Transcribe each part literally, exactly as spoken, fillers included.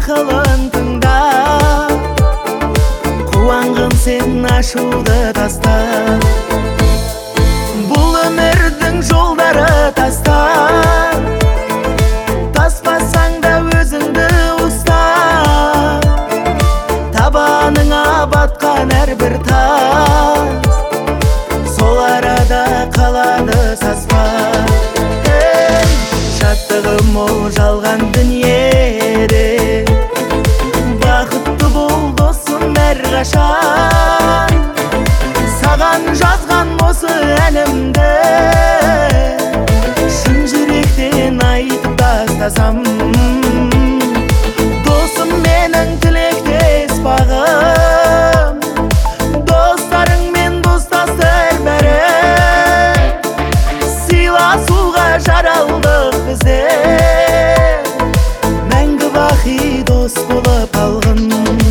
ақылын тыңда, қуанғын сен ашуды таста. Бұл өмірдің жолдары таста, таспасаң да өзіңді ұста. Табаныңа батқан әрбір тас, сол арада қалады саспа. Шаттығым ол жалған дүниеде, бақытты бол досым әрқашан. Саған жазған осы әнімді шын жүректен айтып тастасам. Досым менің тілектес бағым, достарыңмен достастыр бәрі. Сыйласуға жаралдық біздер, мәңгі бақи дос болып қалғын.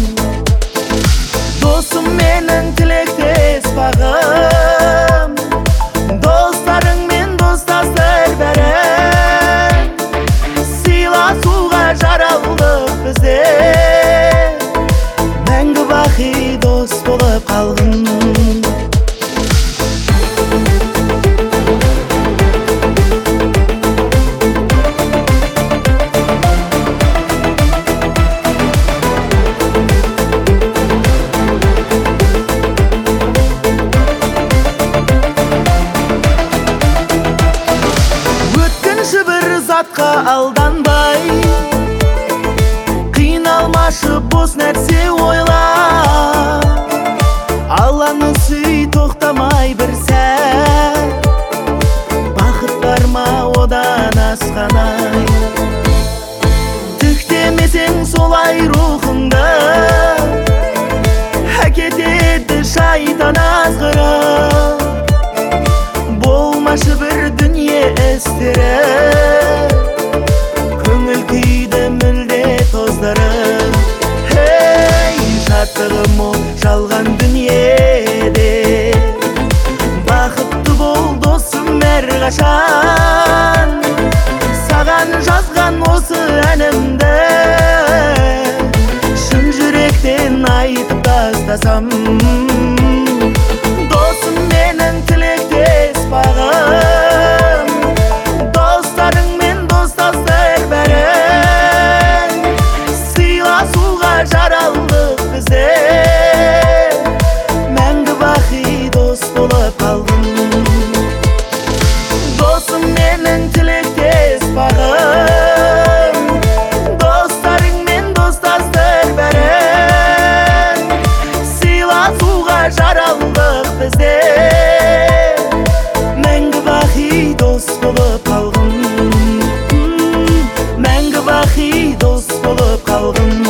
Досым менің тілектес бағым, достарыңмен достастыр бәрі. Сыйласуға жаралдық біздер, мәңгі бақи дос болып қалғын. Затқа алданбай, қиналмашы бос нәрсе ойла. Алланы сүй, тоқтамай бір сәт, бақыт бар ма одан асқанай. Тіктемесең солай рухыңды, әкетеді шайтан азғырып. Болмашы бір дүние істері, көңіл күйді мүлде тоздырып. Хей, шаттығым ол жалған дүниеде, бақытты бол досым әрқашан. Саған жазған осы әнімді шын жүректен айтып тастасам. Досым менің тілектес бағым, достарыңмен достастыр бәрі. Сыйласуға жаралдық біздер, мәңгі бақи дос болып қалғын. Досым менің тілектес бағым, достарыңмен достастыр бәрі. Сыйласуға жаралдық біздер, мәңгі бақи дос болып қалғын. Мәңгі бақи дос болып қалғын.